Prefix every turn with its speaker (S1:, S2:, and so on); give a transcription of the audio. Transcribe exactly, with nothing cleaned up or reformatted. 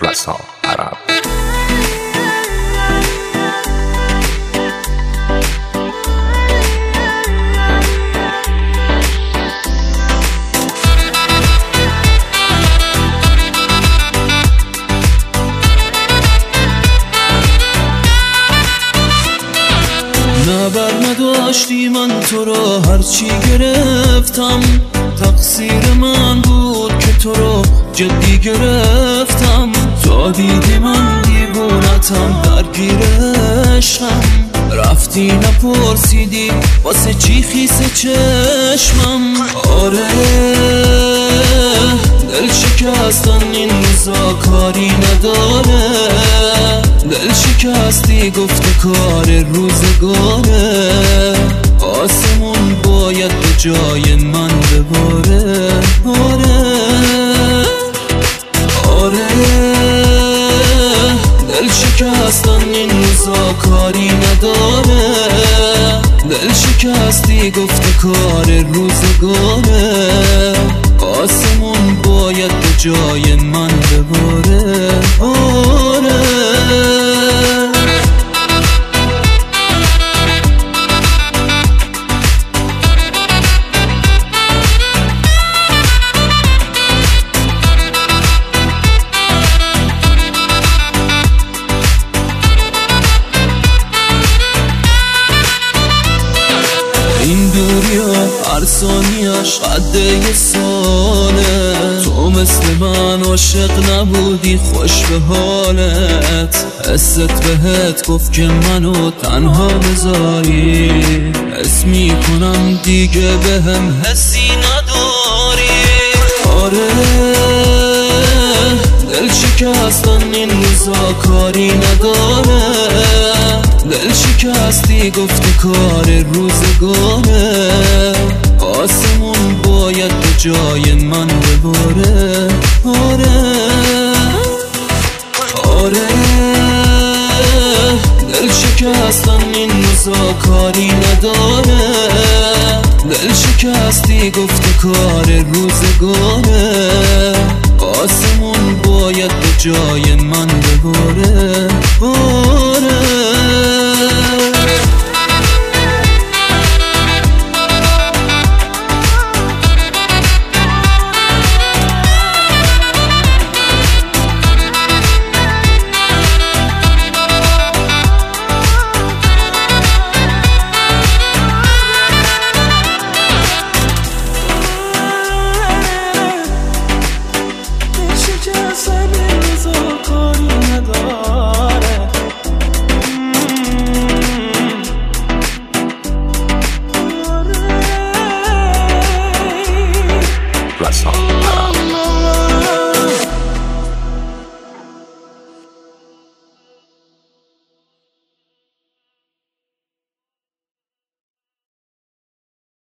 S1: رسا عرب.
S2: نبر نداشتی من تو را هرچی گرفتم، تقصیر من بود که تو رو جدی گرفتم. تا دیدی من دیوونتم درگیر عشقم، رفتی نپرسیدی واسه چی خیس چشمم. آره دل شکستن این روزا کاری نداره، دل شکستی گفته کار روزگاره. آسمون باید به جای من بباره. آره آره دل شکستن این روزا کاری نداره، دل شکستی گفته کار روزگاره. آسمون باید به جای من بباره. آره این دوری ها هر ثانیش قد یه ساله، تو مثل من عاشق نبودی خوش به حالت. حست بهت گفت که منو تنها بذاری، حس میکنم دیگه بهم حسی نداری. آره دل شکستن این روزا کاری نداره، دل شکستی گفتی کار روزگاره. آسمون باید به جای من بباره. آره آره دل شکستن این روزا کاری نداره، دل شکستی گفتی کار روزگاره. آسمون باید به جای من بباره. آره
S1: رسا